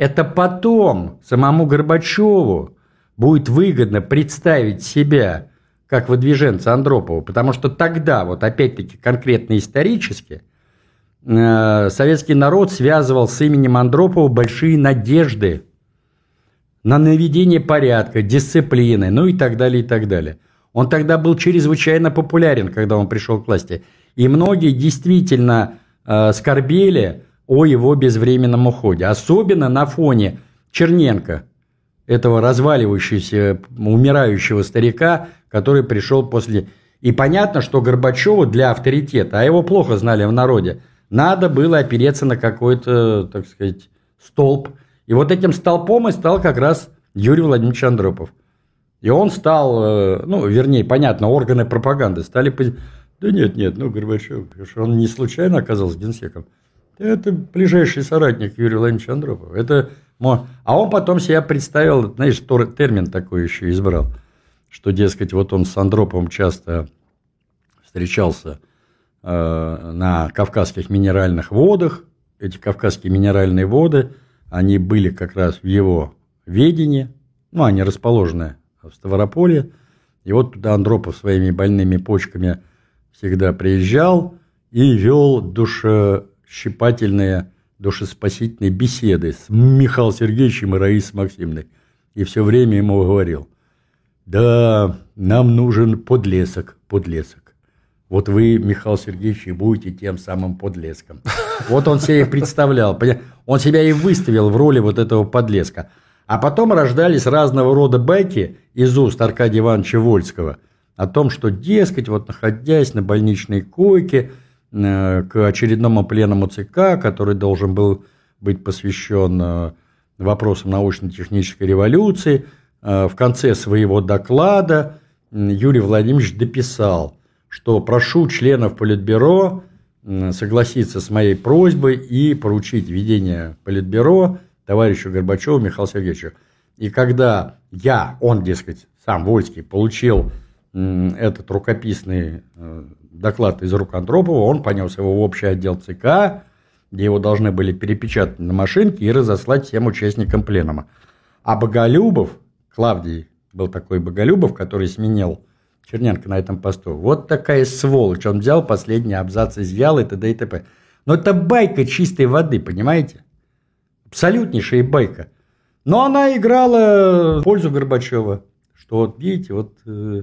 Это потом самому Горбачеву будет выгодно представить себя как выдвиженца Андропова, потому что тогда, вот опять-таки конкретно исторически, советский народ связывал с именем Андропова большие надежды на наведение порядка, дисциплины, ну и так далее, и так далее. Он тогда был чрезвычайно популярен, когда он пришел к власти. И многие действительно скорбели о его безвременном уходе. Особенно на фоне Черненко, этого разваливающегося, умирающего старика, который пришел после... И понятно, что Горбачеву для авторитета, а его плохо знали в народе, надо было опереться на какой-то, так сказать, столб. И вот этим столпом и стал как раз Юрий Владимирович Андропов. И он стал, ну, вернее, понятно, органы пропаганды стали... Да нет, ну, Горбачев, он не случайно оказался генсеком. Это ближайший соратник Юрия Владимировича Андропова. Это... А он потом себя представил, знаешь, термин такой еще избрал, что, дескать, вот он с Андроповым часто встречался на Кавказских минеральных водах. Эти Кавказские минеральные воды, они были как раз в его ведении, ну, они расположены в Ставрополье. И вот туда Андропов своими больными почками всегда приезжал и вел душещипательные, душеспасительные беседы с Михаилом Сергеевичем и Раисой Максимовной. И все время ему говорил: да, нам нужен подлесок. Вот вы, Михаил Сергеевич, и будете тем самым подлеском. Вот он себе и представлял. Он себя и выставил в роли вот этого подлеска. А потом рождались разного рода байки из уст Аркадия Ивановича Вольского о том, что, дескать, вот находясь на больничной койке к очередному пленному ЦК, который должен был быть посвящен вопросам научно-технической революции, в конце своего доклада Юрий Владимирович дописал, что прошу членов Политбюро согласиться с моей просьбой и поручить ведение Политбюро товарищу Горбачеву Михаилу Сергеевичу. И когда он, дескать, сам Вольский, получил этот рукописный доклад из рук Андропова, он понес его в общий отдел ЦК, где его должны были перепечатать на машинке и разослать всем участникам пленума. А Боголюбов, Клавдий был такой Боголюбов, который сменил Черненко на этом посту. Вот такая сволочь. Он взял последний абзац, изъял и т.д. и т.п. Но это байка чистой воды, понимаете? Абсолютнейшая байка. Но она играла в пользу Горбачева. Что вот видите, вот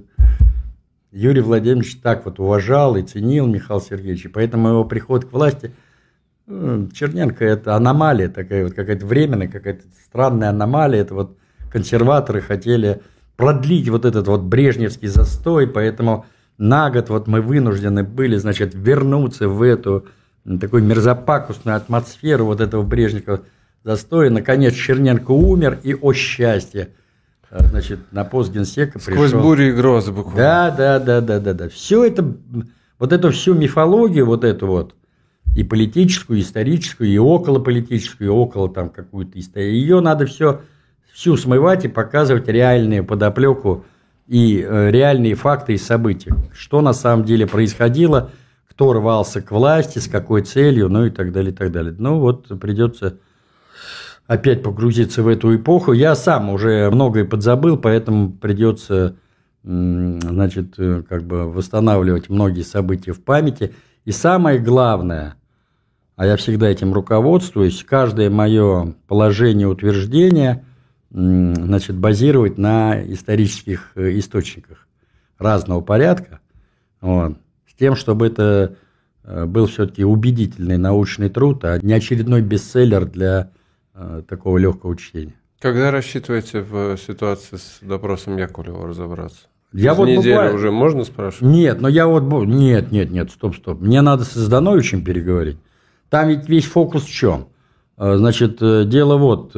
Юрий Владимирович так вот уважал и ценил Михаила Сергеевича. Поэтому его приход к власти... Черненко – это аномалия такая, вот какая-то временная, какая-то странная аномалия. Это вот консерваторы хотели продлить вот этот вот брежневский застой, поэтому на год вот мы вынуждены были, значит, вернуться в эту такую мерзопакостную атмосферу вот этого брежневского застоя. Наконец Черненко умер, и, о счастье, значит, на пост генсека пришел. Сквозь бури и грозы буквально. Да. Все это, вот эту всю мифологию, вот эту вот, и политическую, и историческую, и околополитическую, и около там какую-то историю, ее надо всю смывать и показывать реальную подоплеку и реальные факты и события. Что на самом деле происходило, кто рвался к власти, с какой целью, ну и так далее, и так далее. Ну вот придется опять погрузиться в эту эпоху. Я сам уже многое подзабыл, поэтому придется, значит, как бы восстанавливать многие события в памяти. И самое главное, а я всегда этим руководствуюсь, каждое мое положение, утверждение, значит, базировать на исторических источниках разного порядка, вот, с тем, чтобы это был все-таки убедительный научный труд, а не очередной бестселлер для такого легкого чтения. Когда рассчитываете в ситуации с допросом Яковлева разобраться? Я вот неделю буквально... уже можно спрашивать? Нет, но я вот... Нет, стоп. Мне надо с Здановичем переговорить. Там ведь весь фокус в чем? Значит, дело вот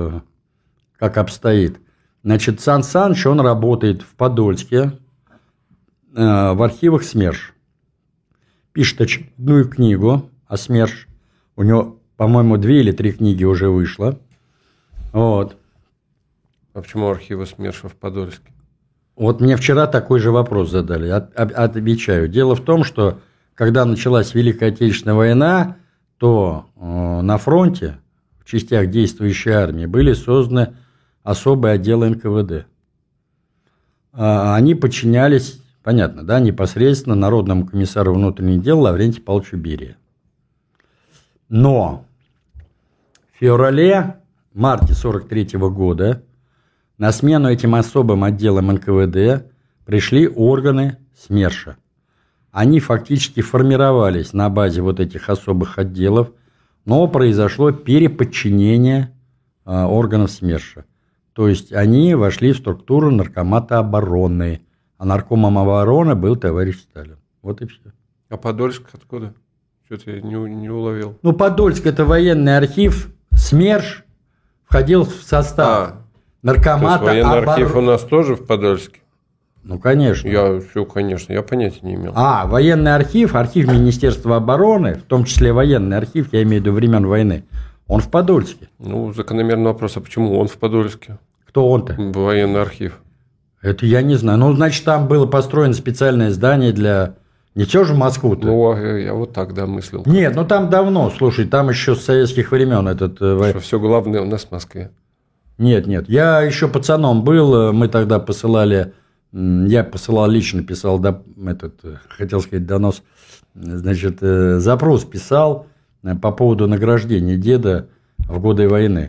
как обстоит. Значит, Сан Саныч, он работает в Подольске, в архивах СМЕРШ. Пишет очередную книгу о СМЕРШ. У него, по-моему, 2 или 3 книги уже вышло. Вот. А почему архивы СМЕРШа в Подольске? Вот мне вчера такой же вопрос задали. Отвечаю. Дело в том, что когда началась Великая Отечественная война, то на фронте, в частях действующей армии были созданы особые отделы НКВД. Они подчинялись, понятно, да, непосредственно Народному комиссару внутренних дел Лаврентию Павловичу Берии. Но в феврале-марте 1943 года на смену этим особым отделам НКВД пришли органы СМЕРШа. Они фактически формировались на базе вот этих особых отделов, но произошло переподчинение органов СМЕРШа. То есть они вошли в структуру Наркомата обороны, а наркомом обороны был товарищ Сталин. Вот и все. А Подольск откуда? Что-то я не уловил. Ну, Подольск – это военный архив, СМЕРШ входил в состав Наркомата обороны. Военный архив у нас тоже в Подольске? Ну, конечно. Конечно, я понятия не имел. Военный архив, архив Министерства обороны, в том числе военный архив, я имею в виду времен войны, он в Подольске. Ну, закономерный вопрос, а почему он в Подольске? Кто он-то? Военный архив. Это я не знаю. Ну, значит, там было построено специальное здание для... Не все же в Москву-то. Ну, я вот так, да, мыслил. Нет, ну там давно, слушай, там еще с советских времен этот... Что все главное у нас в Москве. Нет, я еще пацаном был, мы тогда посылали... Я посылал лично, писал, хотел сказать, донос, значит, запрос писал по поводу награждения деда в годы войны,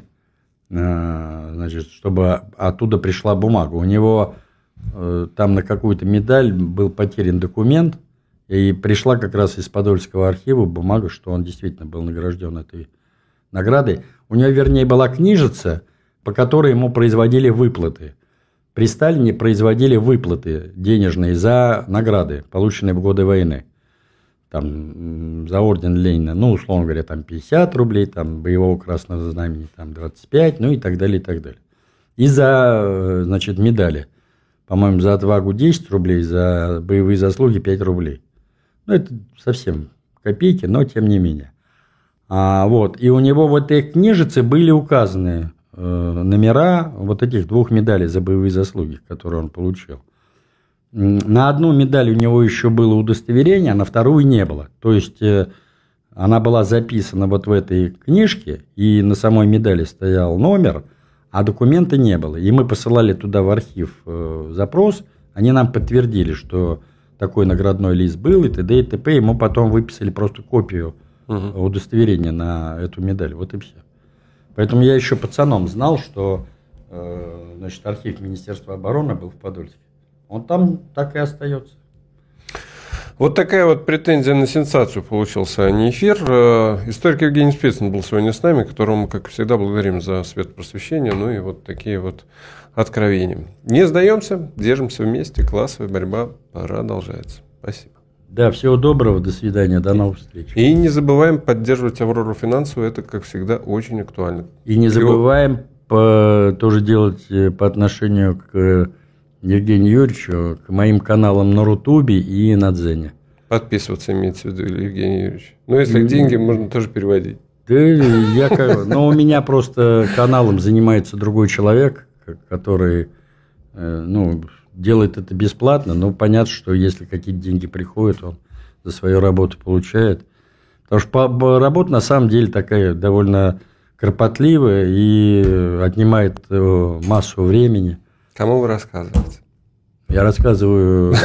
значит, чтобы оттуда пришла бумага. У него там на какую-то медаль был потерян документ, и пришла как раз из Подольского архива бумага, что он действительно был награжден этой наградой. У него, вернее, была книжица, по которой ему производили выплаты. При Сталине производили выплаты денежные за награды, полученные в годы войны. Там, за орден Ленина, ну, условно говоря, там 50 рублей, там, боевого красного знамени, там 25, ну и так далее, и так далее. И за, значит, медали. По-моему, за отвагу 10 рублей, за боевые заслуги 5 рублей. Ну, это совсем копейки, но тем не менее. Вот. И у него в этой книжице были указаны номера вот этих двух медалей за боевые заслуги, которые он получил. На одну медаль у него еще было удостоверение, а на вторую не было. То есть она была записана вот в этой книжке, и на самой медали стоял номер, а документа не было. И мы посылали туда в архив запрос, они нам подтвердили, что такой наградной лист был, и т.д. и т.п. Ему потом выписали просто копию удостоверения на эту медаль. Вот и все. Поэтому я еще пацаном знал, что значит, архив Министерства обороны был в Подольске. Он там так и остается. Вот такая вот претензия на сенсацию получился, а не эфир. Историк Евгений Спицын был сегодня с нами, которому, как всегда, благодарим за свет просвещения, ну и вот такие вот откровения. Не сдаемся, держимся вместе, классовая борьба продолжается. Спасибо. Да, всего доброго, до свидания, до новых встреч. И не забываем поддерживать Аврору финансовую, это, как всегда, очень актуально. И не забываем тоже делать по отношению к Евгению Юрьевичу, к моим каналам на Рутубе и на Дзене. Подписываться имеется в виду, Евгений Юрьевич. Но если деньги, можно тоже переводить. Да, но у меня просто каналом занимается другой человек, который, делает это бесплатно, но понятно, что если какие-то деньги приходят, он за свою работу получает. Потому что работа на самом деле такая довольно кропотливая и отнимает массу времени. Кому вы рассказываете? Я рассказываю...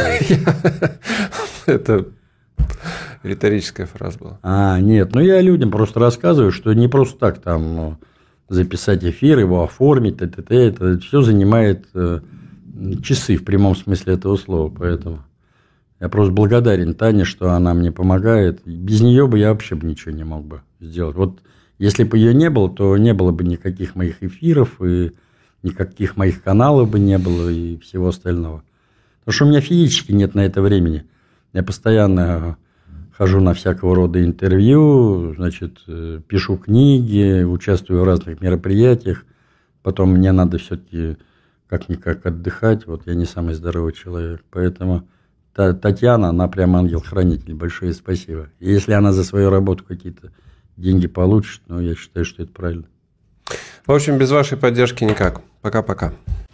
Это риторическая фраза была. Нет, я людям просто рассказываю, что не просто так там записать эфир, его оформить, это все занимает часы в прямом смысле этого слова, поэтому я просто благодарен Тане, что она мне помогает. Без нее бы я вообще ничего не мог бы сделать. Вот если бы ее не было, то не было бы никаких моих эфиров, и никаких моих каналов бы не было, и всего остального. Потому что у меня физически нет на это времени. Я постоянно хожу на всякого рода интервью, значит, пишу книги, участвую в разных мероприятиях. Потом мне надо все-таки как-никак отдыхать. Вот я не самый здоровый человек. Поэтому Татьяна, она прям ангел-хранитель. Большое спасибо. И если она за свою работу какие-то деньги получит, я считаю, что это правильно. В общем, без вашей поддержки никак. Пока-пока.